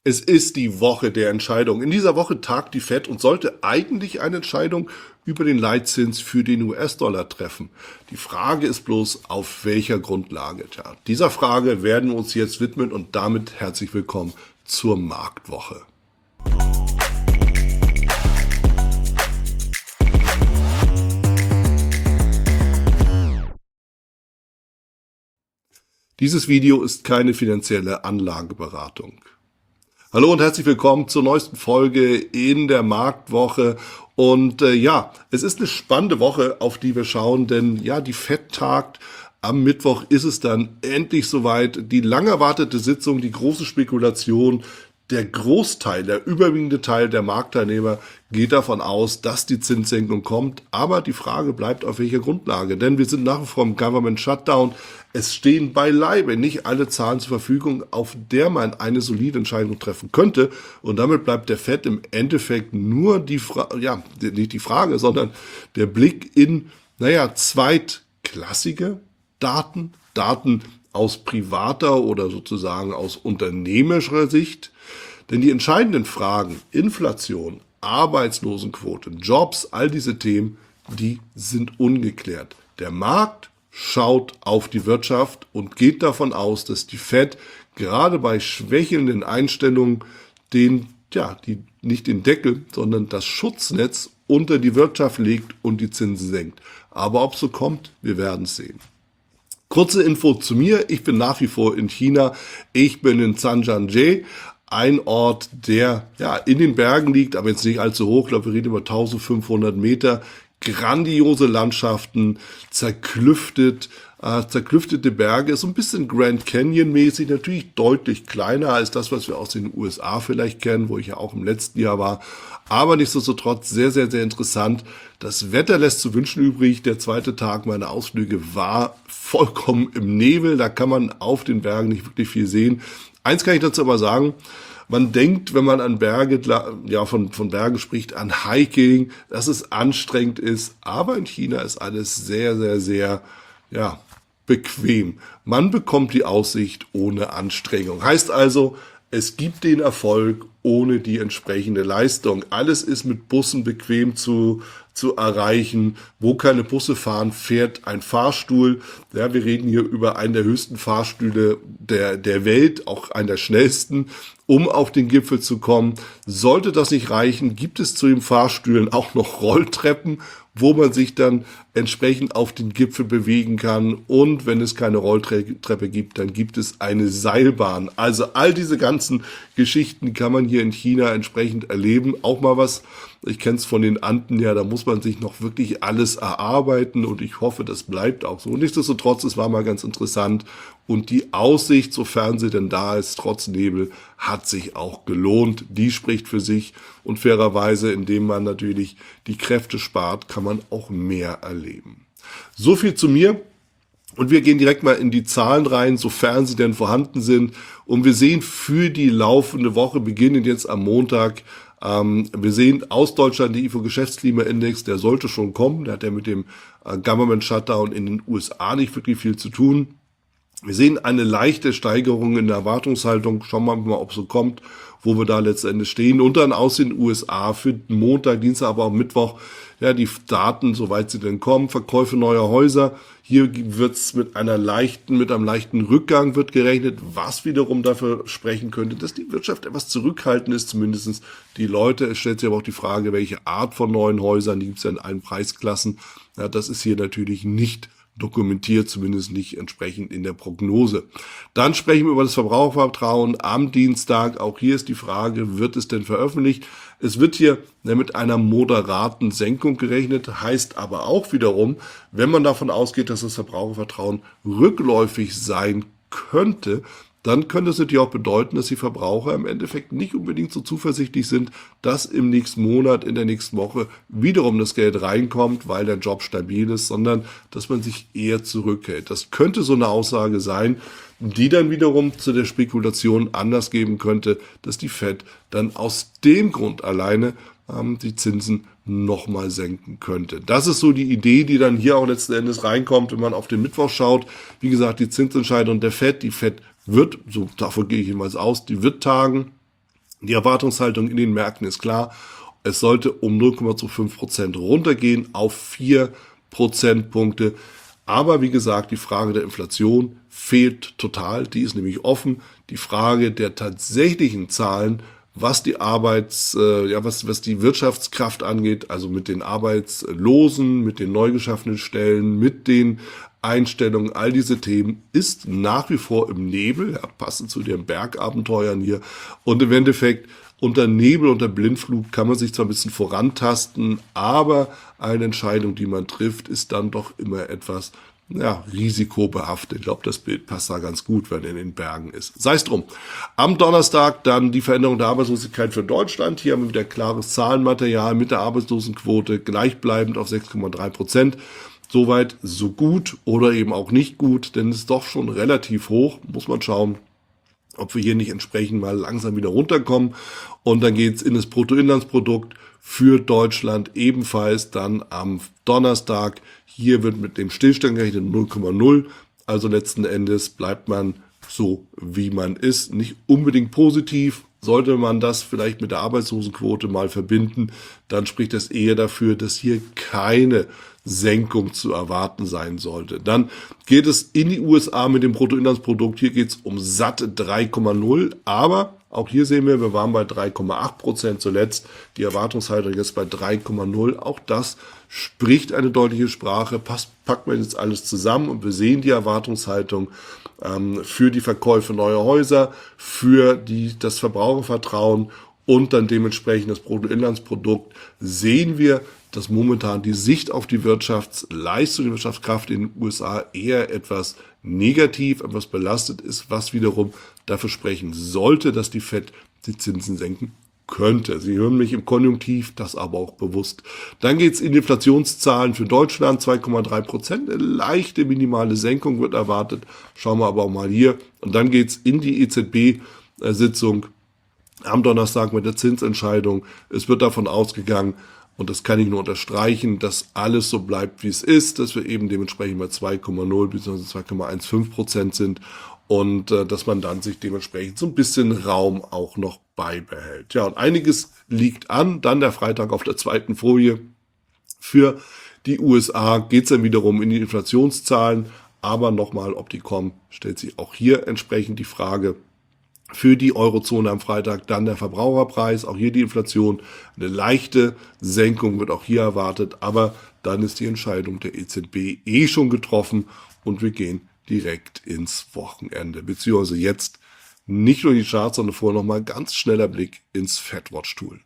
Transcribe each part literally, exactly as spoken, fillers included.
Es ist die Woche der Entscheidung. In dieser Woche tagt die Fed und sollte eigentlich eine Entscheidung über den Leitzins für den U S-Dollar treffen. Die Frage ist bloß, auf welcher Grundlage? Tja, dieser Frage werden wir uns jetzt widmen und damit herzlich willkommen zur Marktwoche. Dieses Video ist keine finanzielle Anlageberatung. Hallo und herzlich willkommen zur neuesten Folge in der Marktwoche. Und äh, ja, es ist eine spannende Woche, auf die wir schauen, denn ja, die Fed tagt. Am Mittwoch ist es dann endlich soweit. Die lang erwartete Sitzung, die große Spekulation. Der Großteil, der überwiegende Teil der Marktteilnehmer geht davon aus, dass die Zinssenkung kommt. Aber die Frage bleibt, auf welcher Grundlage. Denn wir sind nach wie vor im Government Shutdown. Es stehen beileibe nicht alle Zahlen zur Verfügung, auf der man eine solide Entscheidung treffen könnte. Und damit bleibt der Fed im Endeffekt nur die Frage, ja, nicht die Frage, sondern der Blick in, naja, zweitklassige Daten, Daten aus privater oder sozusagen aus unternehmerischer Sicht. Denn die entscheidenden Fragen, Inflation, Arbeitslosenquote, Jobs, all diese Themen, die sind ungeklärt. Der Markt schaut auf die Wirtschaft und geht davon aus, dass die Fed gerade bei schwächelnden Einstellungen den, ja, die, nicht den Deckel, sondern das Schutznetz unter die Wirtschaft legt und die Zinsen senkt. Aber ob es so kommt, wir werden es sehen. Kurze Info zu mir. Ich bin nach wie vor in China. Ich bin in Zhangjiajie, ein Ort, der ja in den Bergen liegt, aber jetzt nicht allzu hoch. Ich glaube, wir reden über eintausendfünfhundert Meter. Grandiose Landschaften, zerklüftet, äh, zerklüftete Berge, so ein bisschen Grand Canyon-mäßig, natürlich deutlich kleiner als das, was wir aus den U S A vielleicht kennen, wo ich ja auch im letzten Jahr war. Aber nichtsdestotrotz sehr, sehr, sehr interessant. Das Wetter lässt zu wünschen übrig. Der zweite Tag meiner Ausflüge war vollkommen im Nebel. Da kann man auf den Bergen nicht wirklich viel sehen. Eins kann ich dazu aber sagen. Man denkt, wenn man an Berge, ja, von, von Bergen spricht, an Hiking, dass es anstrengend ist. Aber in China ist alles sehr, sehr, sehr, ja, bequem. Man bekommt die Aussicht ohne Anstrengung. Heißt also, es gibt den Erfolg ohne die entsprechende Leistung. Alles ist mit Bussen bequem zu, zu erreichen. Wo keine Busse fahren, fährt ein Fahrstuhl. Ja, wir reden hier über einen der höchsten Fahrstühle der, der Welt, auch einen der schnellsten, um auf den Gipfel zu kommen. Sollte das nicht reichen, gibt es zu den Fahrstühlen auch noch Rolltreppen, wo man sich dann entsprechend auf den Gipfel bewegen kann. Und wenn es keine Rolltreppe gibt, dann gibt es eine Seilbahn. Also all diese ganzen Geschichten kann man hier in China entsprechend erleben. Auch mal was, ich kenne es von den Anden, ja, da muss man sich noch wirklich alles erarbeiten und ich hoffe, das bleibt auch so. Nichtsdestotrotz, es war mal ganz interessant und die Aussicht, sofern sie denn da ist, trotz Nebel, hat sich auch gelohnt. Die spricht für sich und fairerweise, indem man natürlich die Kräfte spart, kann man auch mehr erleben. So viel zu mir. Und wir gehen direkt mal in die Zahlen rein, sofern sie denn vorhanden sind. Und wir sehen für die laufende Woche, beginnend jetzt am Montag, ähm, wir sehen aus Deutschland der I F O-Geschäftsklimaindex, der sollte schon kommen. Der hat ja mit dem äh, Government Shutdown in den U S A nicht wirklich viel zu tun. Wir sehen eine leichte Steigerung in der Erwartungshaltung. Schauen wir mal, ob es so kommt, wo wir da letztendlich stehen. Und dann aus den U S A für Montag, Dienstag, aber auch Mittwoch, ja, die Daten, soweit sie denn kommen. Verkäufe neuer Häuser. Hier wird's mit einer leichten, mit einem leichten Rückgang wird gerechnet, was wiederum dafür sprechen könnte, dass die Wirtschaft etwas zurückhaltend ist, zumindest die Leute. Es stellt sich aber auch die Frage, welche Art von neuen Häusern, die gibt's ja in allen Preisklassen. Ja, das ist hier natürlich nicht dokumentiert, zumindest nicht entsprechend in der Prognose. Dann sprechen wir über das Verbrauchervertrauen am Dienstag. Auch hier ist die Frage, wird es denn veröffentlicht? Es wird hier mit einer moderaten Senkung gerechnet, heißt aber auch wiederum, wenn man davon ausgeht, dass das Verbrauchervertrauen rückläufig sein könnte, dann könnte es natürlich auch bedeuten, dass die Verbraucher im Endeffekt nicht unbedingt so zuversichtlich sind, dass im nächsten Monat, in der nächsten Woche wiederum das Geld reinkommt, weil der Job stabil ist, sondern dass man sich eher zurückhält. Das könnte so eine Aussage sein, die dann wiederum zu der Spekulation Anlass geben könnte, dass die Fed dann aus dem Grund alleine ähm, die Zinsen nochmal senken könnte. Das ist so die Idee, die dann hier auch letzten Endes reinkommt, wenn man auf den Mittwoch schaut. Wie gesagt, die Zinsentscheidung der Fed, die Fed wird, so davon gehe ich jedenfalls aus, die wird tagen. Die Erwartungshaltung in den Märkten ist klar, es sollte um null Komma fünf Prozent runtergehen auf vier Prozentpunkte. Aber wie gesagt, die Frage der Inflation fehlt total, die ist nämlich offen. Die Frage der tatsächlichen Zahlen, was die Arbeits, äh, ja, was, was die Wirtschaftskraft angeht, also mit den Arbeitslosen, mit den neu geschaffenen Stellen, mit den Einstellungen, all diese Themen, ist nach wie vor im Nebel, ja, passend zu den Bergabenteuern hier. Und im Endeffekt, unter Nebel, unter Blindflug kann man sich zwar ein bisschen vorantasten, aber eine Entscheidung, die man trifft, ist dann doch immer etwas, ja, risikobehaftet. Ich glaube, das Bild passt da ganz gut, wenn er in den Bergen ist. Sei es drum. Am Donnerstag dann die Veränderung der Arbeitslosigkeit für Deutschland. Hier haben wir wieder klares Zahlenmaterial mit der Arbeitslosenquote gleichbleibend auf sechs Komma drei Prozent. Soweit so gut oder eben auch nicht gut, denn es ist doch schon relativ hoch. Muss man schauen, ob wir hier nicht entsprechend mal langsam wieder runterkommen. Und dann geht's in das Bruttoinlandsprodukt für Deutschland ebenfalls dann am Donnerstag. Hier wird mit dem Stillstand gerechnet null Komma null. Also letzten Endes bleibt man so, wie man ist. Nicht unbedingt positiv. Sollte man das vielleicht mit der Arbeitslosenquote mal verbinden, dann spricht das eher dafür, dass hier keine Senkung zu erwarten sein sollte. Dann geht es in die U S A mit dem Bruttoinlandsprodukt. Hier geht es um satte drei Komma null, aber auch hier sehen wir, wir waren bei drei Komma acht Prozent zuletzt. Die Erwartungshaltung ist bei drei Komma null. Auch das spricht eine deutliche Sprache. Passt, packt man jetzt alles zusammen und wir sehen die Erwartungshaltung ähm, für die Verkäufe neuer Häuser, für die, das Verbrauchervertrauen und dann dementsprechend das Bruttoinlandsprodukt, sehen wir, dass momentan die Sicht auf die Wirtschaftsleistung, die Wirtschaftskraft in den U S A eher etwas negativ, etwas belastet ist, was wiederum dafür sprechen sollte, dass die Fed die Zinsen senken könnte. Sie hören mich im Konjunktiv, das aber auch bewusst. Dann geht's in die Inflationszahlen für Deutschland, zwei Komma drei Prozent. Eine leichte minimale Senkung wird erwartet. Schauen wir aber auch mal hier. Und dann geht's in die E Z B-Sitzung am Donnerstag mit der Zinsentscheidung. Es wird davon ausgegangen, und das kann ich nur unterstreichen, dass alles so bleibt, wie es ist, dass wir eben dementsprechend bei zwei Komma null bzw. zwei Komma fünfzehn Prozent sind und äh, dass man dann sich dementsprechend so ein bisschen Raum auch noch beibehält. Ja, und einiges liegt an. Dann der Freitag auf der zweiten Folie. Für die U S A geht es dann wiederum in die Inflationszahlen, aber nochmal, ob die kommen, stellt sich auch hier entsprechend die Frage. Für die Eurozone am Freitag dann der Verbraucherpreis, auch hier die Inflation, eine leichte Senkung wird auch hier erwartet, aber dann ist die Entscheidung der E Z B eh schon getroffen und wir gehen direkt ins Wochenende, beziehungsweise jetzt nicht nur die Charts, sondern vorher nochmal ganz schneller Blick ins FedWatch-Tool.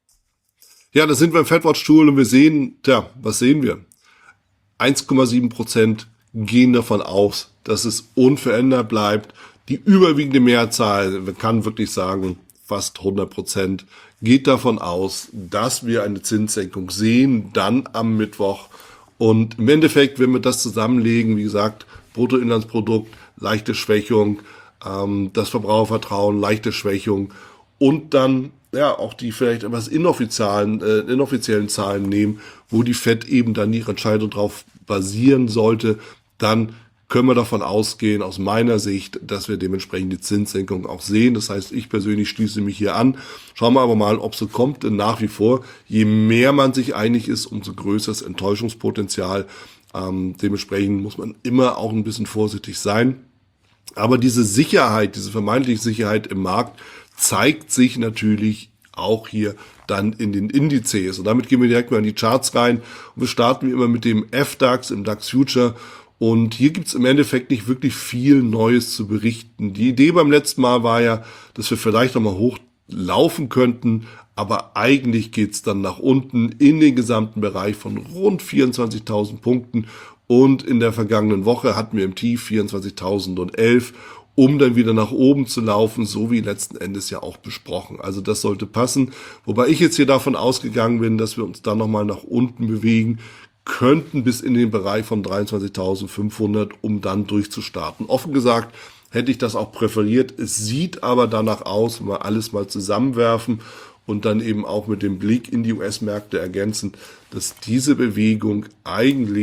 Ja, da sind wir im FedWatch-Tool und wir sehen, tja, was sehen wir? eins Komma sieben Prozent gehen davon aus, dass es unverändert bleibt. Die überwiegende Mehrzahl, man kann wirklich sagen, fast hundert Prozent, geht davon aus, dass wir eine Zinssenkung sehen, dann am Mittwoch. Und im Endeffekt, wenn wir das zusammenlegen, wie gesagt, Bruttoinlandsprodukt, leichte Schwächung, ähm, das Verbrauchervertrauen, leichte Schwächung und dann ja auch die vielleicht etwas inoffiziellen, äh, inoffiziellen Zahlen nehmen, wo die Fed eben dann ihre Entscheidung drauf basieren sollte, dann können wir davon ausgehen, aus meiner Sicht, dass wir dementsprechend die Zinssenkung auch sehen. Das heißt, ich persönlich schließe mich hier an. Schauen wir aber mal, ob so kommt. Denn nach wie vor, je mehr man sich einig ist, umso größer das Enttäuschungspotenzial. Ähm, dementsprechend muss man immer auch ein bisschen vorsichtig sein. Aber diese Sicherheit, diese vermeintliche Sicherheit im Markt zeigt sich natürlich auch hier dann in den Indizes. Und damit gehen wir direkt mal in die Charts rein. Und wir starten wie immer mit dem F DAX, im DAX Future. Und hier gibt's im Endeffekt nicht wirklich viel Neues zu berichten. Die Idee beim letzten Mal war ja, dass wir vielleicht nochmal hochlaufen könnten, aber eigentlich geht's dann nach unten in den gesamten Bereich von rund vierundzwanzigtausend Punkten. Und in der vergangenen Woche hatten wir im Tief vierundzwanzigtausendelf, um dann wieder nach oben zu laufen, so wie letzten Endes ja auch besprochen. Also das sollte passen. Wobei ich jetzt hier davon ausgegangen bin, dass wir uns dann nochmal nach unten bewegen könnten bis in den Bereich von dreiundzwanzigtausendfünfhundert, um dann durchzustarten. Offen gesagt hätte ich das auch präferiert. Es sieht aber danach aus, wenn wir alles mal zusammenwerfen und dann eben auch mit dem Blick in die U S-Märkte ergänzen, dass diese Bewegung eigentlich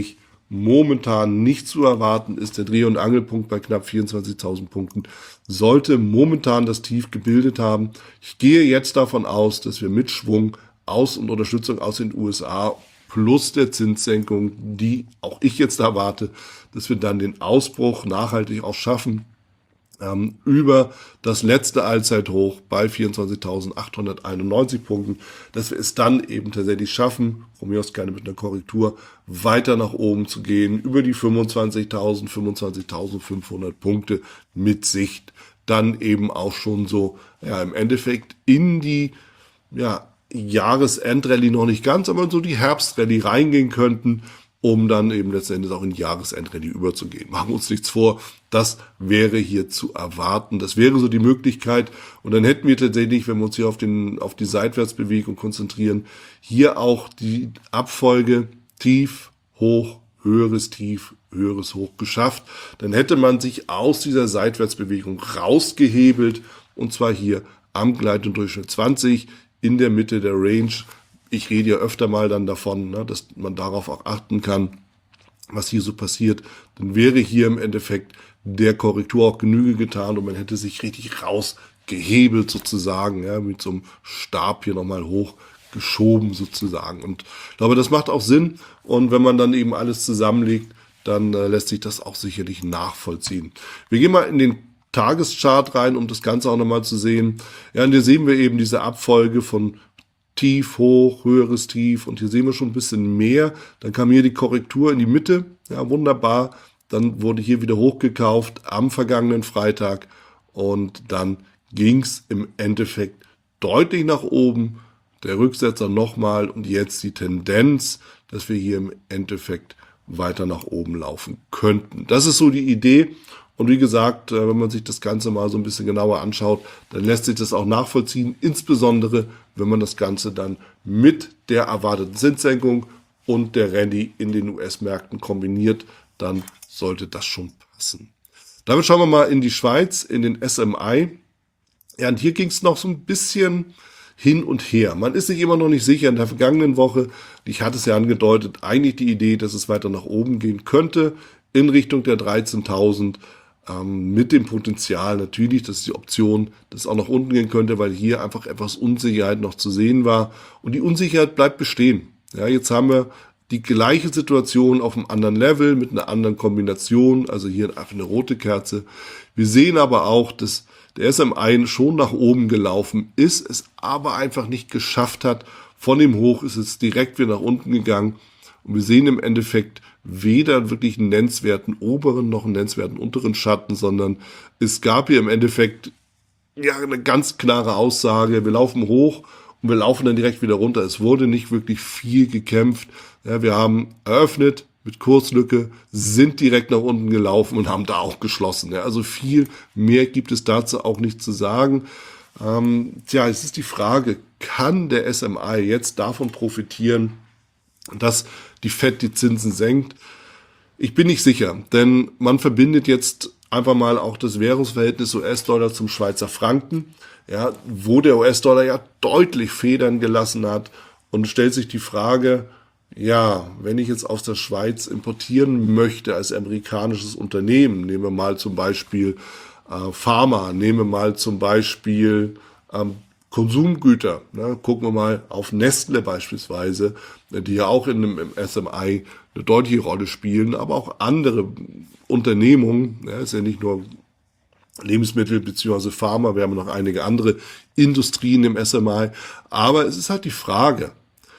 momentan nicht zu erwarten ist. Der Dreh- und Angelpunkt bei knapp vierundzwanzigtausend Punkten sollte momentan das Tief gebildet haben. Ich gehe jetzt davon aus, dass wir mit Schwung aus und Unterstützung aus den U S A plus der Zinssenkung, die auch ich jetzt erwarte, dass wir dann den Ausbruch nachhaltig auch schaffen, ähm, über das letzte Allzeithoch bei vierundzwanzigtausendachthunderteinundneunzig Punkten, dass wir es dann eben tatsächlich schaffen, von mir aus gerne mit einer Korrektur, weiter nach oben zu gehen, über die fünfundzwanzigtausend, fünfundzwanzigtausendfünfhundert Punkte mit Sicht, dann eben auch schon so, ja, im Endeffekt in die, ja, Jahresendrallye noch nicht ganz, aber so die Herbstrallye reingehen könnten, um dann eben letztendlich auch in die Jahresendrallye überzugehen. Machen wir uns nichts vor, das wäre hier zu erwarten. Das wäre so die Möglichkeit. Und dann hätten wir tatsächlich, wenn wir uns hier auf den, auf die Seitwärtsbewegung konzentrieren, hier auch die Abfolge tief, hoch, höheres Tief, höheres Hoch geschafft. Dann hätte man sich aus dieser Seitwärtsbewegung rausgehebelt, und zwar hier am Gleit- und Durchschnitt zwanzig in der Mitte der Range. Ich rede ja öfter mal dann davon, ne, dass man darauf auch achten kann, was hier so passiert. Dann wäre hier im Endeffekt der Korrektur auch Genüge getan und man hätte sich richtig rausgehebelt sozusagen, ja, mit so einem Stab hier nochmal hochgeschoben sozusagen. Und ich glaube, das macht auch Sinn. Und wenn man dann eben alles zusammenlegt, dann äh, lässt sich das auch sicherlich nachvollziehen. Wir gehen mal in den Tageschart rein, um das Ganze auch nochmal zu sehen. Ja, und hier sehen wir eben diese Abfolge von Tief, hoch, höheres Tief, und hier sehen wir schon ein bisschen mehr. Dann kam hier die Korrektur in die Mitte, ja, wunderbar. Dann wurde hier wieder hochgekauft am vergangenen Freitag und dann ging es im Endeffekt deutlich nach oben. Der Rücksetzer nochmal und jetzt die Tendenz, dass wir hier im Endeffekt weiter nach oben laufen könnten. Das ist so die Idee. Und wie gesagt, wenn man sich das Ganze mal so ein bisschen genauer anschaut, dann lässt sich das auch nachvollziehen, insbesondere wenn man das Ganze dann mit der erwarteten Zinssenkung und der Rallye in den U S-Märkten kombiniert, dann sollte das schon passen. Damit schauen wir mal in die Schweiz, in den S M I. Ja, und hier ging es noch so ein bisschen hin und her. Man ist sich immer noch nicht sicher. In der vergangenen Woche, ich hatte es ja angedeutet, eigentlich die Idee, dass es weiter nach oben gehen könnte, in Richtung der dreizehntausend. Mit dem Potenzial natürlich, dass die Option, dass es auch nach unten gehen könnte, weil hier einfach etwas Unsicherheit noch zu sehen war. Und die Unsicherheit bleibt bestehen. Ja, jetzt haben wir die gleiche Situation auf einem anderen Level mit einer anderen Kombination. Also hier einfach eine rote Kerze. Wir sehen aber auch, dass der S M I schon nach oben gelaufen ist, es aber einfach nicht geschafft hat. Von dem Hoch ist es direkt wieder nach unten gegangen. Und wir sehen im Endeffekt weder wirklich einen nennenswerten oberen noch einen nennenswerten unteren Schatten, sondern es gab hier im Endeffekt ja eine ganz klare Aussage, wir laufen hoch und wir laufen dann direkt wieder runter. Es wurde nicht wirklich viel gekämpft. Ja, wir haben eröffnet mit Kurslücke, sind direkt nach unten gelaufen und haben da auch geschlossen. Ja, also viel mehr gibt es dazu auch nicht zu sagen. Ähm, tja, es ist die Frage, kann der S M I jetzt davon profitieren, dass die Fed die Zinsen senkt? Ich bin nicht sicher, denn man verbindet jetzt einfach mal auch das Währungsverhältnis U S-Dollar zum Schweizer Franken, ja, wo der U S-Dollar ja deutlich Federn gelassen hat, und stellt sich die Frage, ja, wenn ich jetzt aus der Schweiz importieren möchte als amerikanisches Unternehmen, nehmen wir mal zum Beispiel äh, Pharma, nehmen wir mal zum Beispiel ähm, Konsumgüter, ne? Gucken wir mal auf Nestle beispielsweise, die ja auch in einem, im S M I eine deutliche Rolle spielen, aber auch andere Unternehmungen, ja, ist ja nicht nur Lebensmittel bzw. Pharma, wir haben noch einige andere Industrien im S M I, aber es ist halt die Frage,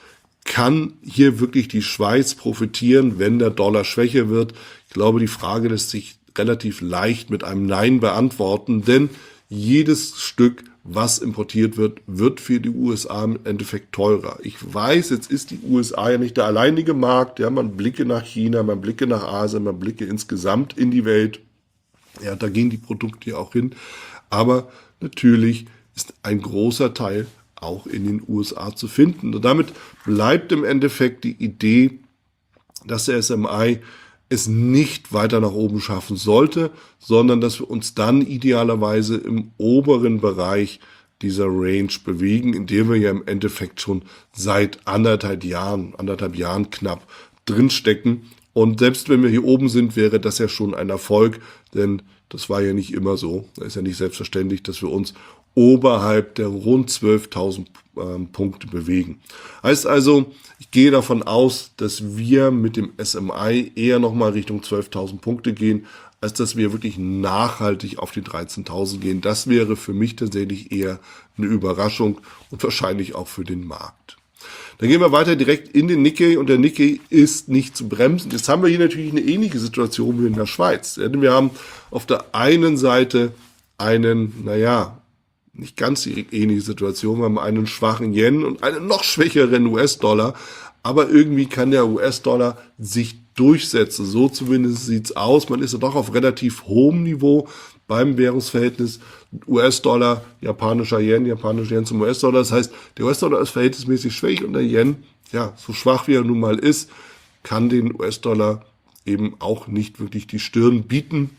kann hier wirklich die Schweiz profitieren, wenn der Dollar schwächer wird? Ich glaube, die Frage lässt sich relativ leicht mit einem Nein beantworten, denn jedes Stück, was importiert wird, wird für die U S A im Endeffekt teurer. Ich weiß, jetzt ist die U S A ja nicht der alleinige Markt. Ja, man blicke nach China, man blicke nach Asien, man blicke insgesamt in die Welt. Ja, da gehen die Produkte ja auch hin. Aber natürlich ist ein großer Teil auch in den U S A zu finden. Und damit bleibt im Endeffekt die Idee, dass der S M I es nicht weiter nach oben schaffen sollte, sondern dass wir uns dann idealerweise im oberen Bereich dieser Range bewegen, in dem wir ja im Endeffekt schon seit anderthalb Jahren, anderthalb Jahren knapp drinstecken Und selbst wenn wir hier oben sind, wäre das ja schon ein Erfolg, denn das war ja nicht immer so. Es ist ja nicht selbstverständlich, dass wir uns oberhalb der rund zwölftausend ähm, Punkte bewegen. Heißt also, ich gehe davon aus, dass wir mit dem S M I eher nochmal Richtung zwölftausend Punkte gehen, als dass wir wirklich nachhaltig auf die dreizehntausend gehen. Das wäre für mich tatsächlich eher eine Überraschung und wahrscheinlich auch für den Markt. Dann gehen wir weiter direkt in den Nikkei und der Nikkei ist nicht zu bremsen. Jetzt haben wir hier natürlich eine ähnliche Situation wie in der Schweiz. Wir haben auf der einen Seite einen, naja, nicht ganz die ähnliche Situation. Wir haben einen schwachen Yen und einen noch schwächeren U S-Dollar. Aber irgendwie kann der U S-Dollar sich durchsetzen. So zumindest sieht's aus. Man ist ja doch auf relativ hohem Niveau beim Währungsverhältnis U S-Dollar, japanischer Yen, japanischer Yen zum U S-Dollar. Das heißt, der U S-Dollar ist verhältnismäßig schwach und der Yen, ja, so schwach wie er nun mal ist, kann den U S-Dollar eben auch nicht wirklich die Stirn bieten.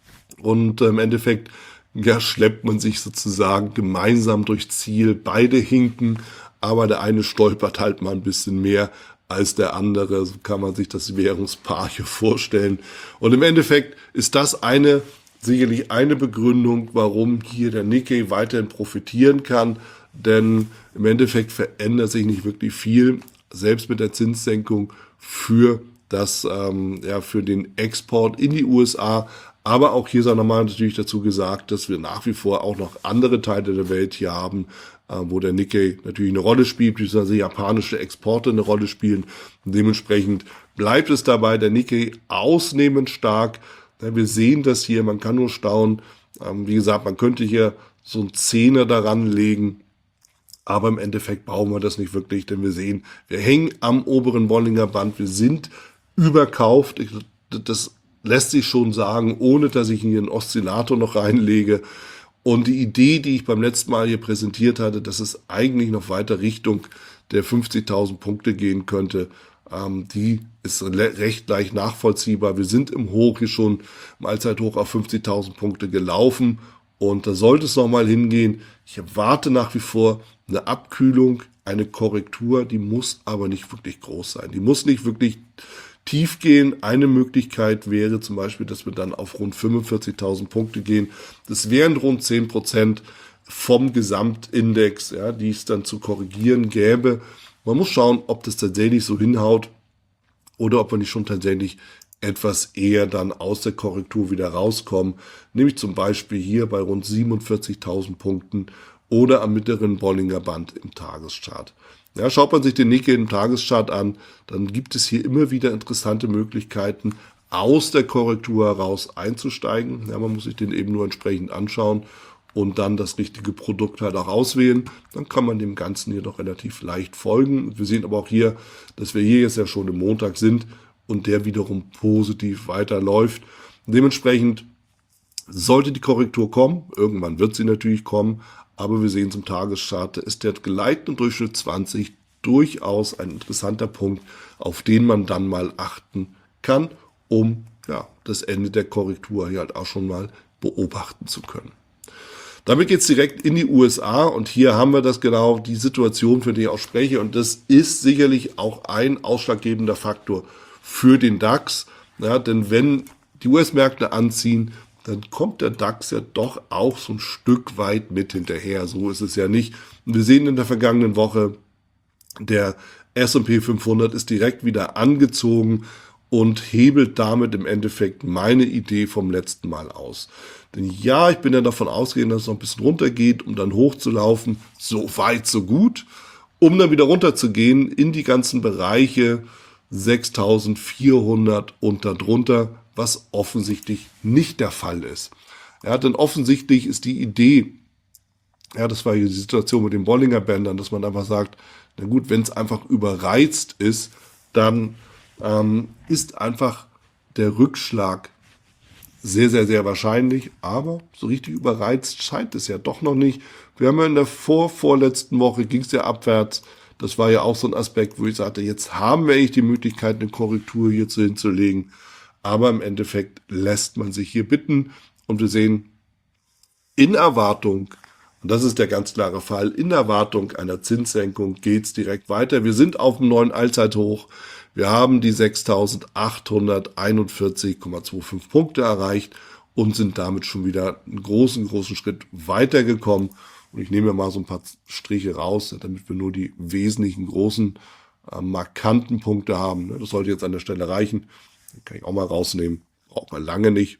Und im Endeffekt, ja, schleppt man sich sozusagen gemeinsam durch Ziel. Beide hinken, aber der eine stolpert halt mal ein bisschen mehr als der andere. So kann man sich das Währungspaar hier vorstellen. Und im Endeffekt ist das eine, sicherlich eine Begründung, warum hier der Nikkei weiterhin profitieren kann. Denn im Endeffekt verändert sich nicht wirklich viel, selbst mit der Zinssenkung für das, ähm, ja, für den Export in die U S A. Aber auch hier sei nochmal natürlich dazu gesagt, dass wir nach wie vor auch noch andere Teile der Welt hier haben, äh, wo der Nikkei natürlich eine Rolle spielt, beziehungsweise japanische Exporte eine Rolle spielen. Und dementsprechend bleibt es dabei, der Nikkei ausnehmend stark. Ja, wir sehen das hier, man kann nur staunen. Ähm, wie gesagt, man könnte hier so ein Zehner daran legen. Aber im Endeffekt brauchen wir das nicht wirklich, denn wir sehen, wir hängen am oberen Bollinger Band, wir sind überkauft. Ich, das lässt sich schon sagen, ohne dass ich hier einen Oszillator noch reinlege. Und die Idee, die ich beim letzten Mal hier präsentiert hatte, dass es eigentlich noch weiter Richtung der fünfzigtausend Punkte gehen könnte, ähm, die ist recht leicht nachvollziehbar. Wir sind im Hoch hier schon im Allzeithoch auf fünfzigtausend Punkte gelaufen und da sollte es nochmal hingehen. Ich erwarte nach wie vor eine Abkühlung, eine Korrektur, die muss aber nicht wirklich groß sein. Die muss nicht wirklich tief gehen. Eine Möglichkeit wäre zum Beispiel, dass wir dann auf rund fünfundvierzigtausend Punkte gehen. Das wären rund zehn Prozent vom Gesamtindex, ja, die es dann zu korrigieren gäbe. Man muss schauen, ob das tatsächlich so hinhaut oder ob wir nicht schon tatsächlich etwas eher dann aus der Korrektur wieder rauskommen. Nämlich zum Beispiel hier bei rund siebenundvierzigtausend Punkten oder am mittleren Bollinger Band im Tageschart. Ja, schaut man sich den Nikkei im Tageschart an, dann gibt es hier immer wieder interessante Möglichkeiten, aus der Korrektur heraus einzusteigen. Ja, man muss sich den eben nur entsprechend anschauen und dann das richtige Produkt halt auch auswählen. Dann kann man dem Ganzen hier doch relativ leicht folgen. Wir sehen aber auch hier, dass wir hier jetzt ja schon im Montag sind und der wiederum positiv weiterläuft. Dementsprechend sollte die Korrektur kommen, irgendwann wird sie natürlich kommen, aber wir sehen zum Tageschart, ist der gleitende Durchschnitt zwanzig durchaus ein interessanter Punkt, auf den man dann mal achten kann, um ja, das Ende der Korrektur hier halt auch schon mal beobachten zu können. Damit geht's direkt in die U S A und hier haben wir das genau, die Situation, für die ich auch spreche, und das ist sicherlich auch ein ausschlaggebender Faktor für den DAX, ja, denn wenn die U S-Märkte anziehen, dann kommt der DAX ja doch auch so ein Stück weit mit hinterher. So ist es ja nicht. Und wir sehen in der vergangenen Woche, der S und P fünfhundert ist direkt wieder angezogen und hebelt damit im Endeffekt meine Idee vom letzten Mal aus. Denn ja, ich bin ja davon ausgehend, dass es noch ein bisschen runtergeht, um dann hochzulaufen. So weit, so gut. Um dann wieder runterzugehen in die ganzen Bereiche sechstausendvierhundert und darunter, was offensichtlich nicht der Fall ist. Ja, denn offensichtlich ist die Idee, ja, das war die Situation mit den Bollinger Bändern, dass man einfach sagt, na gut, wenn es einfach überreizt ist, dann ähm, ist einfach der Rückschlag sehr, sehr, sehr wahrscheinlich, aber so richtig überreizt scheint es ja doch noch nicht. Wir haben ja in der vorvorletzten Woche, ging es ja abwärts, das war ja auch so ein Aspekt, wo ich sagte, jetzt haben wir eigentlich die Möglichkeit, eine Korrektur hierzu hinzulegen. Aber im Endeffekt lässt man sich hier bitten und wir sehen in Erwartung Und das ist der ganz klare Fall. In Erwartung einer Zinssenkung geht's direkt weiter. Wir sind auf dem neuen Allzeithoch. Wir haben die sechstausendachthunderteinundvierzig Komma fünfundzwanzig Punkte erreicht und sind damit schon wieder einen großen, großen Schritt weitergekommen. Und ich nehme mal so ein paar Striche raus, damit wir nur die wesentlichen großen, äh, markanten Punkte haben. Das sollte jetzt an der Stelle reichen. Den kann ich auch mal rausnehmen. Braucht man lange nicht.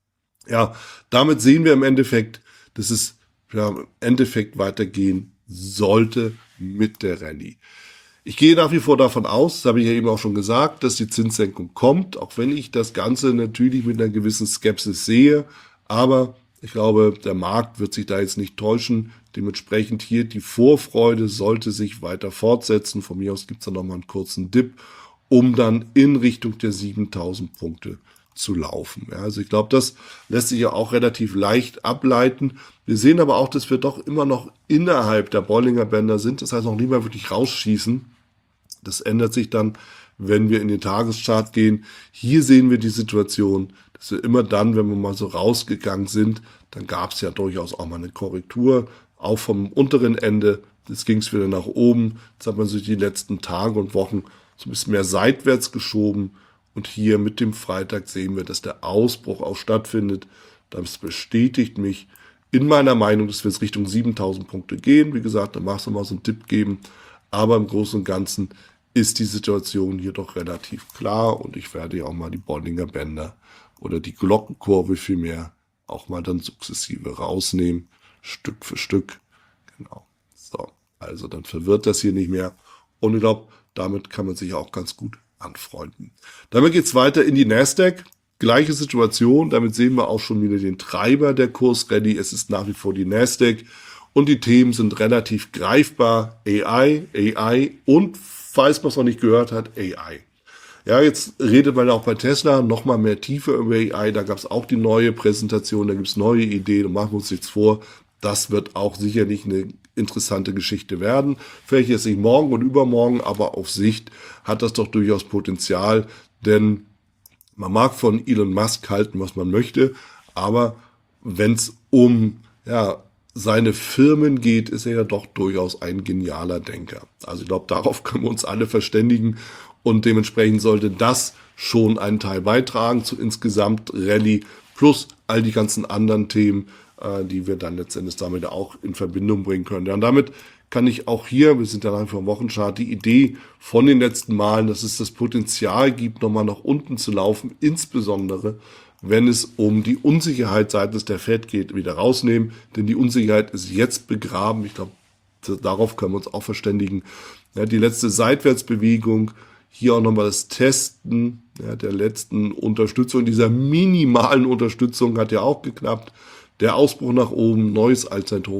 Ja, damit sehen wir im Endeffekt, dass es ja, im Endeffekt weitergehen sollte mit der Rallye. Ich gehe nach wie vor davon aus, das habe ich ja eben auch schon gesagt, dass die Zinssenkung kommt, auch wenn ich das Ganze natürlich mit einer gewissen Skepsis sehe. Aber ich glaube, der Markt wird sich da jetzt nicht täuschen. Dementsprechend hier die Vorfreude sollte sich weiter fortsetzen. Von mir aus gibt es da nochmal einen kurzen Dip, um dann in Richtung der siebentausend Punkte zu laufen. Ja, also ich glaube, das lässt sich ja auch relativ leicht ableiten. Wir sehen aber auch, dass wir doch immer noch innerhalb der Bollinger Bänder sind. Das heißt, noch nie mal wirklich rausschießen. Das ändert sich dann, wenn wir in den Tageschart gehen. Hier sehen wir die Situation, dass wir immer dann, wenn wir mal so rausgegangen sind, dann gab es ja durchaus auch mal eine Korrektur, auch vom unteren Ende. Jetzt ging es wieder nach oben. Jetzt hat man sich die letzten Tage und Wochen so ein bisschen mehr seitwärts geschoben. Und hier mit dem Freitag sehen wir, dass der Ausbruch auch stattfindet. Das bestätigt mich in meiner Meinung, dass wir jetzt Richtung siebentausend Punkte gehen. Wie gesagt, da magst du mal so einen Tipp geben. Aber im Großen und Ganzen ist die Situation hier doch relativ klar. Und ich werde ja auch mal die Bollinger Bänder oder die Glockenkurve vielmehr auch mal dann sukzessive rausnehmen. Stück für Stück. Genau. So, also dann verwirrt das hier nicht mehr. Und ich glaube, damit kann man sich auch ganz gut anfreunden. Damit geht's weiter in die Nasdaq. Gleiche Situation. Damit sehen wir auch schon wieder den Treiber der Kursrallye. Es ist nach wie vor die Nasdaq. Und die Themen sind relativ greifbar. A I, A I und, falls man es noch nicht gehört hat, A I. Ja, jetzt redet man auch bei Tesla noch mal mehr tiefer über A I. Da gab es auch die neue Präsentation. Da gibt es neue Ideen. Und machen wir uns nichts vor. Das wird auch sicherlich eine interessante Geschichte werden. Vielleicht jetzt nicht morgen und übermorgen, aber auf Sicht hat das doch durchaus Potenzial, denn man mag von Elon Musk halten, was man möchte, aber wenn es um ja, seine Firmen geht, ist er ja doch durchaus ein genialer Denker. Also ich glaube, darauf können wir uns alle verständigen und dementsprechend sollte das schon einen Teil beitragen zu insgesamt Rallye plus all die ganzen anderen Themen, die wir dann letztendlich damit auch in Verbindung bringen können. Ja, und damit kann ich auch hier, wir sind ja einfach im Wochenchart, die Idee von den letzten Malen, dass es das Potenzial gibt, nochmal nach unten zu laufen, insbesondere wenn es um die Unsicherheit seitens der Fed geht, wieder rausnehmen, denn die Unsicherheit ist jetzt begraben. Ich glaube, darauf können wir uns auch verständigen. Ja, die letzte Seitwärtsbewegung, hier auch nochmal das Testen ja, der letzten Unterstützung, dieser minimalen Unterstützung hat ja auch geklappt. Der Ausbruch nach oben, neues Allzeithoch,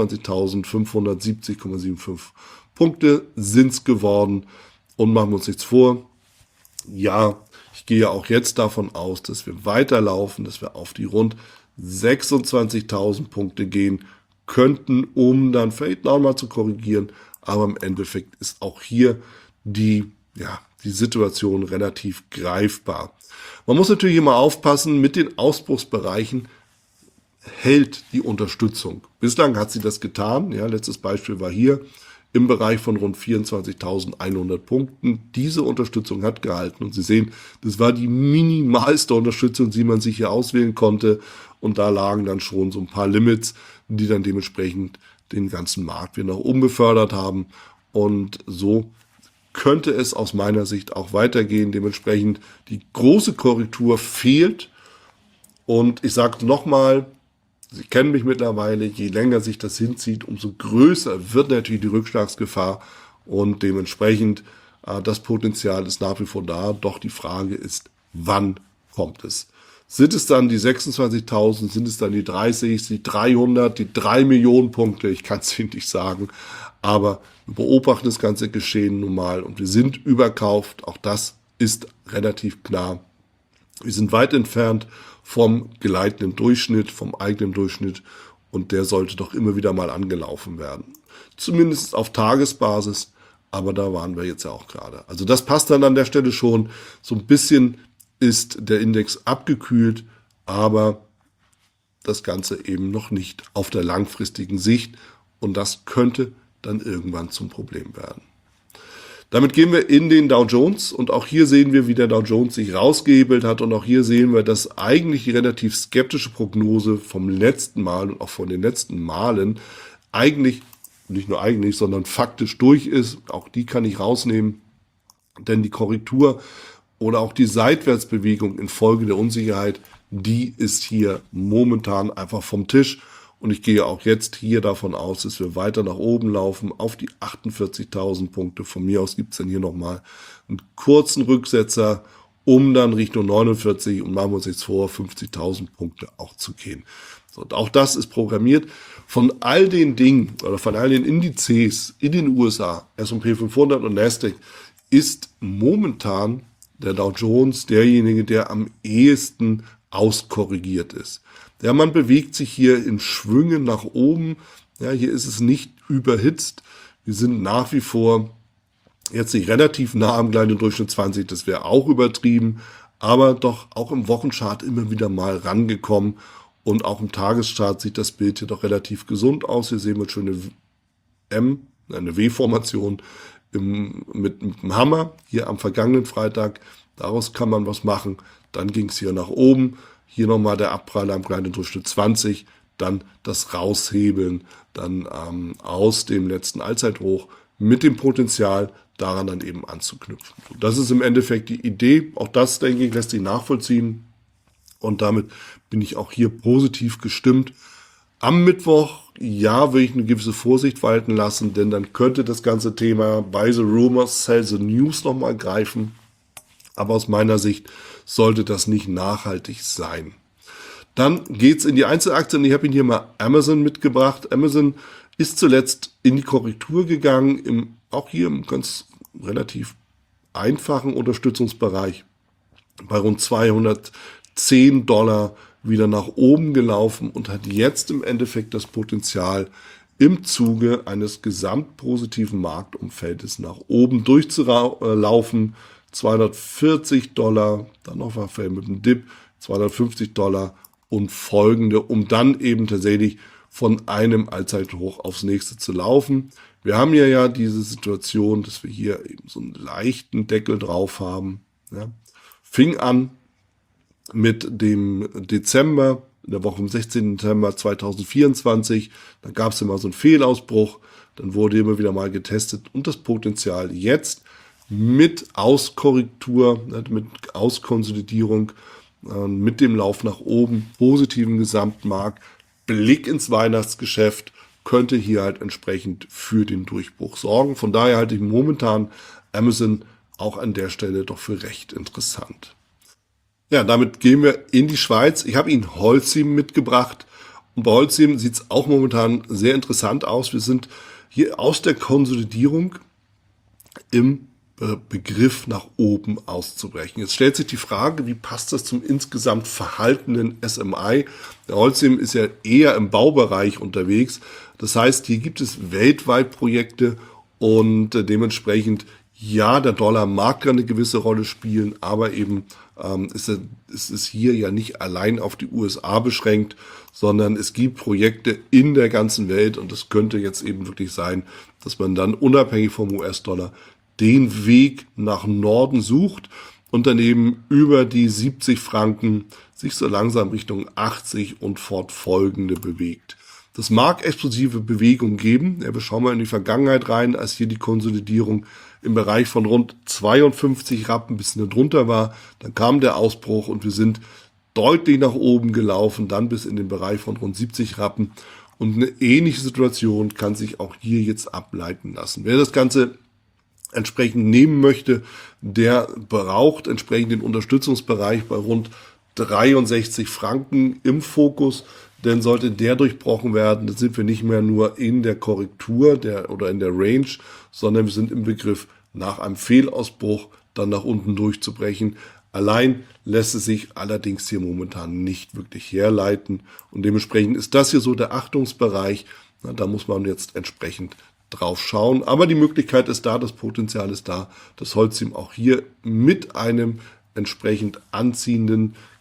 fünfundzwanzigtausendfünfhundertsiebzig Komma fünfundsiebzig Punkte sind's geworden. Und machen wir uns nichts vor. Ja, ich gehe auch jetzt davon aus, dass wir weiterlaufen, dass wir auf die rund sechsundzwanzigtausend Punkte gehen könnten, um dann vielleicht nochmal zu korrigieren. Aber im Endeffekt ist auch hier die, ja, die Situation relativ greifbar. Man muss natürlich immer aufpassen mit den Ausbruchsbereichen, hält die Unterstützung. Bislang hat sie das getan. Ja, letztes Beispiel war hier im Bereich von rund vierundzwanzigtausendeinhundert Punkten. Diese Unterstützung hat gehalten. Und Sie sehen, das war die minimalste Unterstützung, die man sich hier auswählen konnte. Und da lagen dann schon so ein paar Limits, die dann dementsprechend den ganzen Markt wieder nach oben befördert haben. Und so könnte es aus meiner Sicht auch weitergehen. Dementsprechend die große Korrektur fehlt. Und ich sage nochmal, Sie kennen mich mittlerweile, je länger sich das hinzieht, umso größer wird natürlich die Rückschlagsgefahr und dementsprechend äh, das Potenzial ist nach wie vor da. Doch die Frage ist, wann kommt es? Sind es dann die sechsundzwanzigtausend, sind es dann die dreißig, die dreihundert, die drei Millionen Punkte? Ich kann es Ihnen nicht sagen, aber wir beobachten das ganze Geschehen nun mal und wir sind überkauft. Auch das ist relativ klar. Wir sind weit entfernt vom geleitenden Durchschnitt, vom eigenen Durchschnitt und der sollte doch immer wieder mal angelaufen werden. Zumindest auf Tagesbasis, aber da waren wir jetzt ja auch gerade. Also das passt dann an der Stelle schon. So ein bisschen ist der Index abgekühlt, aber das Ganze eben noch nicht auf der langfristigen Sicht und das könnte dann irgendwann zum Problem werden. Damit gehen wir in den Dow Jones und auch hier sehen wir, wie der Dow Jones sich rausgehebelt hat und auch hier sehen wir, dass eigentlich die relativ skeptische Prognose vom letzten Mal und auch von den letzten Malen eigentlich, nicht nur eigentlich, sondern faktisch durch ist. Auch die kann ich rausnehmen, denn die Korrektur oder auch die Seitwärtsbewegung infolge der Unsicherheit, die ist hier momentan einfach vom Tisch. Und ich gehe auch jetzt hier davon aus, dass wir weiter nach oben laufen auf die achtundvierzigtausend Punkte. Von mir aus gibt es dann hier nochmal einen kurzen Rücksetzer, um dann Richtung neunundvierzig und machen wir uns jetzt vor, fünfzigtausend Punkte auch zu gehen. So, und auch das ist programmiert. Von all den Dingen oder von all den Indizes in den U S A, S und P fünfhundert und Nasdaq, ist momentan der Dow Jones derjenige, der am ehesten auskorrigiert ist. Ja, man bewegt sich hier in Schwüngen nach oben. Ja, hier ist es nicht überhitzt. Wir sind nach wie vor jetzt nicht relativ nah am kleinen Durchschnitt zwanzig, das wäre auch übertrieben, aber doch auch im Wochenchart immer wieder mal rangekommen und auch im Tageschart sieht das Bild hier doch relativ gesund aus. Hier sehen wir schon eine M, eine W-Formation im, mit, mit einem Hammer hier am vergangenen Freitag. Daraus kann man was machen. Dann ging es hier nach oben. Hier nochmal der Abprall am kleinen Durchschnitt zwanzig, dann das Raushebeln, dann ähm, aus dem letzten Allzeithoch mit dem Potenzial, daran dann eben anzuknüpfen. Und das ist im Endeffekt die Idee. Auch das, denke ich, lässt sich nachvollziehen. Und damit bin ich auch hier positiv gestimmt. Am Mittwoch, ja, will ich eine gewisse Vorsicht walten lassen, denn dann könnte das ganze Thema Buy the Rumors, Sell the News nochmal greifen. Aber aus meiner Sicht sollte das nicht nachhaltig sein. Dann geht's in die Einzelaktien. Ich habe Ihnen hier mal Amazon mitgebracht. Amazon ist zuletzt in die Korrektur gegangen, im, auch hier im ganz relativ einfachen Unterstützungsbereich bei rund zweihundertzehn Dollar wieder nach oben gelaufen und hat jetzt im Endeffekt das Potenzial, im Zuge eines gesamtpositiven Marktumfeldes nach oben durchzulaufen. zweihundertvierzig Dollar, dann noch mal mit einem Dip, zweihundertfünfzig Dollar und folgende, um dann eben tatsächlich von einem Allzeithoch aufs nächste zu laufen. Wir haben ja ja diese Situation, dass wir hier eben so einen leichten Deckel drauf haben. Ja. Fing an mit dem Dezember, in der Woche vom sechzehnten Dezember zweitausendvierundzwanzig. Dann gab es immer so einen Fehlausbruch, dann wurde immer wieder mal getestet und das Potenzial jetzt mit Auskorrektur, mit Auskonsolidierung, mit dem Lauf nach oben, positiven Gesamtmarkt, Blick ins Weihnachtsgeschäft, könnte hier halt entsprechend für den Durchbruch sorgen. Von daher halte ich momentan Amazon auch an der Stelle doch für recht interessant. Ja, damit gehen wir in die Schweiz. Ich habe Ihnen Holcim mitgebracht und bei Holcim sieht es auch momentan sehr interessant aus. Wir sind hier aus der Konsolidierung im Begriff nach oben auszubrechen. Jetzt stellt sich die Frage, wie passt das zum insgesamt verhaltenen S M I? Der Holcim ist ja eher im Baubereich unterwegs. Das heißt, hier gibt es weltweit Projekte und dementsprechend, ja, der Dollar mag eine gewisse Rolle spielen, aber eben ähm, ist es ist hier ja nicht allein auf die U S A beschränkt, sondern es gibt Projekte in der ganzen Welt und es könnte jetzt eben wirklich sein, dass man dann unabhängig vom U S-Dollar den Weg nach Norden sucht und daneben über die siebzig Franken sich so langsam Richtung achtzig und fortfolgende bewegt. Das mag explosive Bewegungen geben. Ja, wir schauen mal in die Vergangenheit rein, als hier die Konsolidierung im Bereich von rund zweiundfünfzig Rappen ein bisschen drunter war. Dann kam der Ausbruch und wir sind deutlich nach oben gelaufen, dann bis in den Bereich von rund siebzig Rappen. Und eine ähnliche Situation kann sich auch hier jetzt ableiten lassen. Wer das Ganze entsprechend nehmen möchte, der braucht entsprechend den Unterstützungsbereich bei rund dreiundsechzig Franken im Fokus, denn sollte der durchbrochen werden, dann sind wir nicht mehr nur in der Korrektur der oder in der Range, sondern wir sind im Begriff, nach einem Fehlausbruch dann nach unten durchzubrechen. Allein lässt es sich allerdings hier momentan nicht wirklich herleiten und dementsprechend ist das hier so der Achtungsbereich. Na, da muss man jetzt entsprechend drauf schauen, aber die Möglichkeit ist da, das Potenzial ist da, dass Holcim auch hier mit einem entsprechend anziehenden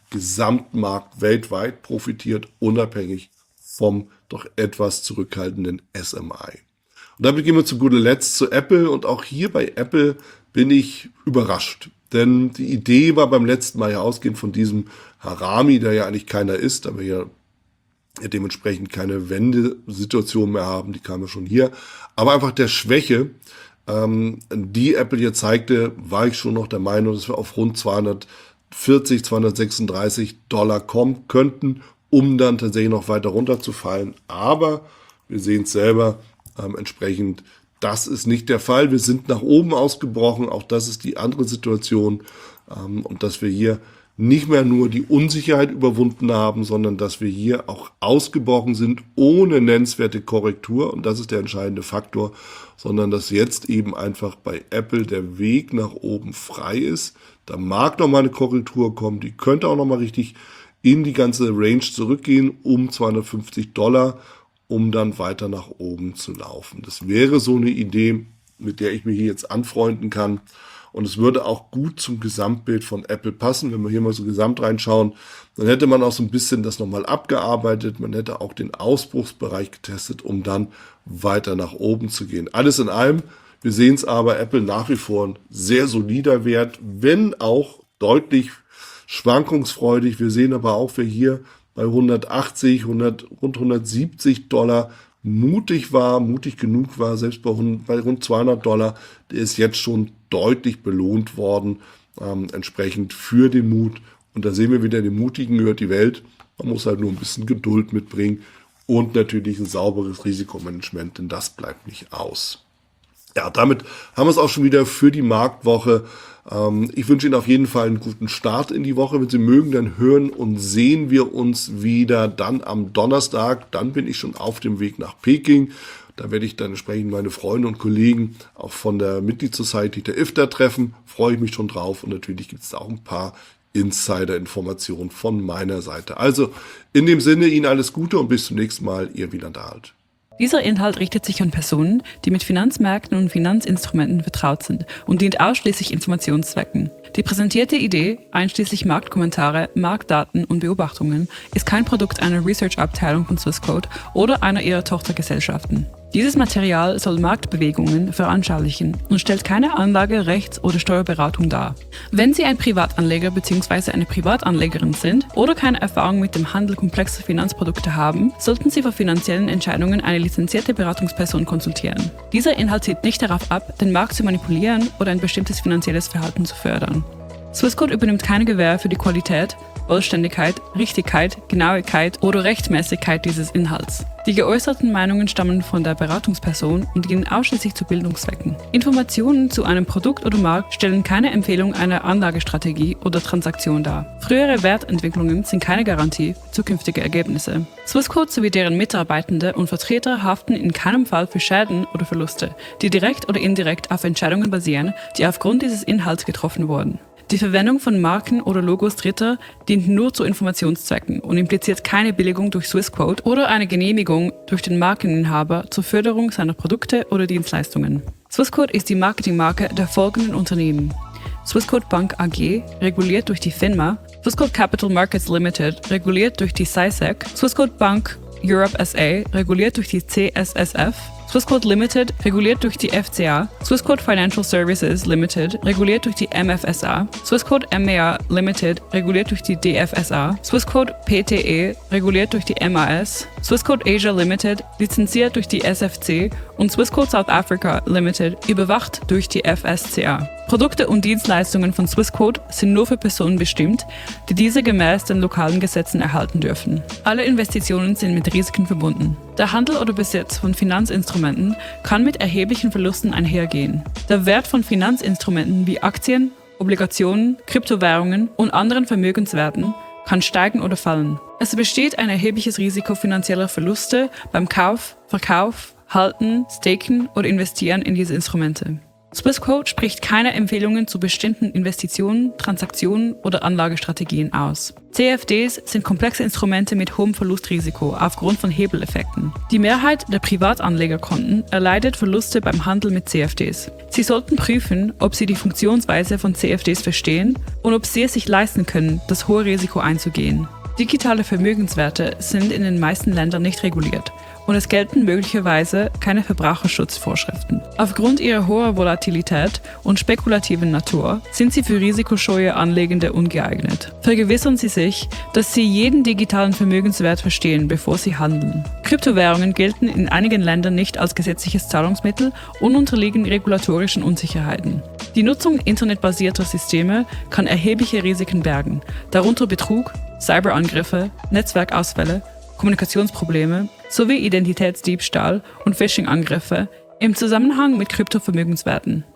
Gesamtmarkt weltweit profitiert, unabhängig vom doch etwas zurückhaltenden S M I. Und damit gehen wir zu guter Letzt zu Apple. Und auch hier bei Apple bin ich überrascht. Denn die Idee war beim letzten Mal ja ausgehend von diesem Harami, der ja eigentlich keiner ist, da wir ja dementsprechend keine Wendesituation mehr haben, die kam ja schon hier. Aber einfach der Schwäche, ähm, die Apple hier zeigte, war ich schon noch der Meinung, dass wir auf rund zweihundertvierzig, zweihundertsechsunddreißig Dollar kommen könnten, um dann tatsächlich noch weiter runterzufallen. Aber wir sehen es selber, ähm, entsprechend, das ist nicht der Fall. Wir sind nach oben ausgebrochen. Auch das ist die andere Situation. Ähm, und dass wir hier nicht mehr nur die Unsicherheit überwunden haben, sondern dass wir hier auch ausgebrochen sind ohne nennenswerte Korrektur. Und das ist der entscheidende Faktor, sondern dass jetzt eben einfach bei Apple der Weg nach oben frei ist. Da mag noch mal eine Korrektur kommen, die könnte auch noch mal richtig in die ganze Range zurückgehen, um zweihundertfünfzig Dollar, um dann weiter nach oben zu laufen. Das wäre so eine Idee, mit der ich mich hier jetzt anfreunden kann. Und es würde auch gut zum Gesamtbild von Apple passen. Wenn wir hier mal so gesamt reinschauen, dann hätte man auch so ein bisschen das nochmal abgearbeitet. Man hätte auch den Ausbruchsbereich getestet, um dann weiter nach oben zu gehen. Alles in allem, wir sehen es aber, Apple nach wie vor ein sehr solider Wert, wenn auch deutlich schwankungsfreudig. Wir sehen aber auch, wer hier bei hundertachtzig, hundert, rund hundertsiebzig Dollar mutig war, mutig genug war, selbst bei, bei rund zweihundert Dollar, der ist jetzt schon deutlich belohnt worden, ähm, entsprechend für den Mut. Und da sehen wir wieder, den Mutigen gehört die Welt. Man muss halt nur ein bisschen Geduld mitbringen und natürlich ein sauberes Risikomanagement, denn das bleibt nicht aus. Ja, damit haben wir es auch schon wieder für die Marktwoche. Ähm, ich wünsche Ihnen auf jeden Fall einen guten Start in die Woche. Wenn Sie mögen, dann hören und sehen wir uns wieder dann am Donnerstag. Dann bin ich schon auf dem Weg nach Peking. Da werde ich dann entsprechend meine Freunde und Kollegen auch von der Mitgliedssociety der I F T A treffen. Freue ich mich schon drauf. Und natürlich gibt es da auch ein paar Insider-Informationen von meiner Seite. Also in dem Sinne Ihnen alles Gute und bis zum nächsten Mal. Ihr Wieland Alt. Dieser Inhalt richtet sich an Personen, die mit Finanzmärkten und Finanzinstrumenten vertraut sind und dient ausschließlich Informationszwecken. Die präsentierte Idee, einschließlich Marktkommentare, Marktdaten und Beobachtungen, ist kein Produkt einer Research-Abteilung von Swissquote oder einer ihrer Tochtergesellschaften. Dieses Material soll Marktbewegungen veranschaulichen und stellt keine Anlage-, Rechts- oder Steuerberatung dar. Wenn Sie ein Privatanleger bzw. eine Privatanlegerin sind oder keine Erfahrung mit dem Handel komplexer Finanzprodukte haben, sollten Sie für finanziellen Entscheidungen eine lizenzierte Beratungsperson konsultieren. Dieser Inhalt zielt nicht darauf ab, den Markt zu manipulieren oder ein bestimmtes finanzielles Verhalten zu fördern. Swissquote übernimmt keine Gewähr für die Qualität, Vollständigkeit, Richtigkeit, Genauigkeit oder Rechtmäßigkeit dieses Inhalts. Die geäußerten Meinungen stammen von der Beratungsperson und dienen ausschließlich zu Bildungszwecken. Informationen zu einem Produkt oder Markt stellen keine Empfehlung einer Anlagestrategie oder Transaktion dar. Frühere Wertentwicklungen sind keine Garantie für zukünftige Ergebnisse. Swissquote sowie deren Mitarbeitende und Vertreter haften in keinem Fall für Schäden oder Verluste, die direkt oder indirekt auf Entscheidungen basieren, die aufgrund dieses Inhalts getroffen wurden. Die Verwendung von Marken oder Logos Dritter dient nur zu Informationszwecken und impliziert keine Billigung durch Swissquote oder eine Genehmigung durch den Markeninhaber zur Förderung seiner Produkte oder Dienstleistungen. Swissquote ist die Marketingmarke der folgenden Unternehmen: Swissquote Bank A G, reguliert durch die FINMA, Swissquote Capital Markets Limited, reguliert durch die S I S E C, Swissquote Bank Europe S A, reguliert durch die C S S F, Swissquote Limited, reguliert durch die F C A, Swissquote Financial Services Limited, reguliert durch die M F S A, Swissquote M A A Limited, reguliert durch die D F S A, Swissquote P T E, reguliert durch die M A S, Swissquote Asia Limited, lizenziert durch die S F C und Swissquote South Africa Limited, überwacht durch die F S C A. Produkte und Dienstleistungen von Swissquote sind nur für Personen bestimmt, die diese gemäß den lokalen Gesetzen erhalten dürfen. Alle Investitionen sind mit Risiken verbunden. Der Handel oder Besitz von Finanzinstrumenten kann mit erheblichen Verlusten einhergehen. Der Wert von Finanzinstrumenten wie Aktien, Obligationen, Kryptowährungen und anderen Vermögenswerten kann steigen oder fallen. Es besteht ein erhebliches Risiko finanzieller Verluste beim Kauf, Verkauf, Halten, Staken oder Investieren in diese Instrumente. Swissquote spricht keine Empfehlungen zu bestimmten Investitionen, Transaktionen oder Anlagestrategien aus. C F Ds sind komplexe Instrumente mit hohem Verlustrisiko aufgrund von Hebeleffekten. Die Mehrheit der Privatanlegerkonten erleidet Verluste beim Handel mit C F Ds. Sie sollten prüfen, ob Sie die Funktionsweise von C F Ds verstehen und ob Sie es sich leisten können, das hohe Risiko einzugehen. Digitale Vermögenswerte sind in den meisten Ländern nicht reguliert und es gelten möglicherweise keine Verbraucherschutzvorschriften. Aufgrund ihrer hohen Volatilität und spekulativen Natur sind sie für risikoscheue Anlegende ungeeignet. Vergewissern Sie sich, dass Sie jeden digitalen Vermögenswert verstehen, bevor Sie handeln. Kryptowährungen gelten in einigen Ländern nicht als gesetzliches Zahlungsmittel und unterliegen regulatorischen Unsicherheiten. Die Nutzung internetbasierter Systeme kann erhebliche Risiken bergen, darunter Betrug, Cyberangriffe, Netzwerkausfälle, Kommunikationsprobleme sowie Identitätsdiebstahl und Phishing-Angriffe im Zusammenhang mit Kryptovermögenswerten.